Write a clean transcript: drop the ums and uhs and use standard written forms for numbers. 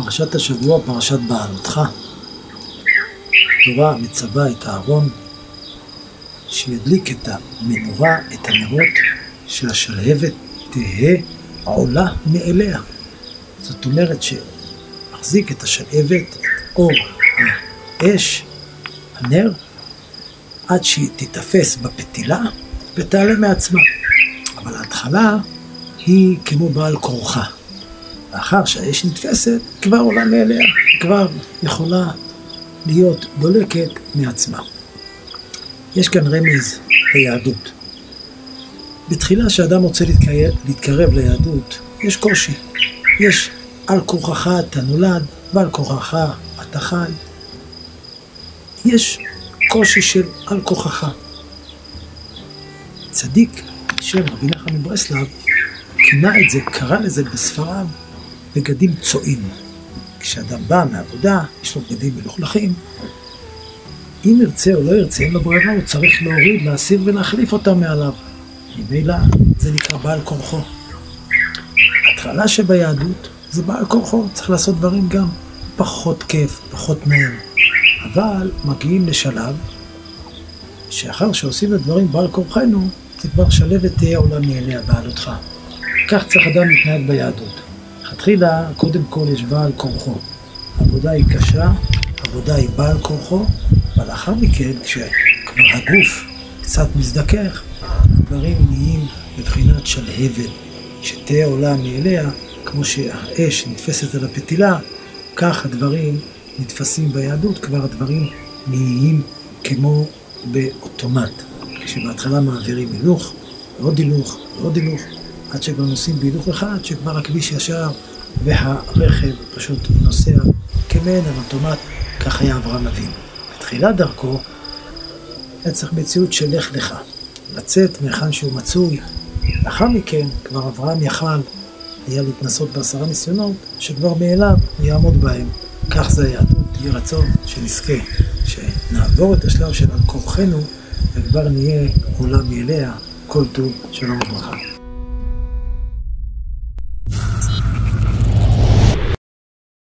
פרשת השבוע, פרשת בעלותך. התורה מצווה את אהרון שידליק את המנורה, את הנרות, שהשלהבת תהא עולה מאליה. זאת אומרת שמחזיק את השלהבת, את אור האש, הנר, עד שהיא תתפס בפתילה ותעלה מעצמה. אבל ההתחלה היא כמו בעל כורחה. לאחר שהאש נתפסת, כבר עולה מאליה, כבר יכולה להיות דולקת מעצמה. יש כאן רמז ליהדות. בתחילה שאדם רוצה להתקרב ליהדות, יש קושי. יש על כורחך אתה נולד, ועל כורחך אתה חי. יש קושי של על כורחך. צדיק של רבי נחמן מברסלב כינה את זה, קרא לזה בספריו בגדים צועים. כשאדם בא מעבודה, יש לו בגדים מלוכלכים, אם ירצה או לא ירצה, אין לו ברירה, הוא צריך להוריד, להסיר ולהחליף אותם מעליו. ממילא זה נקרא בעל כורחו. התחלה שביהדות זה בעל כורחו, צריך לעשות דברים גם פחות כיף, פחות נעים. אבל מגיעים לשלב שאחר שעושים את דברים בעל כורחנו, זה כבר שלהבת תהיה עולה מאליה בעלותך. כך צריך אדם להתנהג ביהדות. התחילה, קודם כל יש בעל כורחו. עבודה היא קשה, עבודה היא בעל כורחו, אבל לאחר מכן, כשכבר הגוף קצת מזדכך, הדברים נהיים בבחינת שלהבת, שתהיה עולה מאליה, כמו שהאש נתפסת על הפתילה, כך הדברים נתפסים ביהדות, כבר הדברים נהיים כמו באוטומט. כשבהתחלה מעבירים הילוך, ועוד הילוך, ועוד הילוך, עד שכבר נוסעים בהילוך אחד, שכבר הכביש ישר והרכב פשוט נוסע כמעין על אוטומט, כך היה אברהם אבינו. בתחילת דרכו, היה צריך מציאות של לך לך, לצאת מהיכן שהוא מצוי. לאחר מכן, כבר אברהם יכל היה להתנסות ב10 ניסיונות, שכבר מאליו הוא יעמוד בהם. כך זה היהדות, יהיה רצון שנזכה, שנעבור את השלב של על כורחנו, וכבר נהיה עולה מאליה כל טוב. שלום וברכה.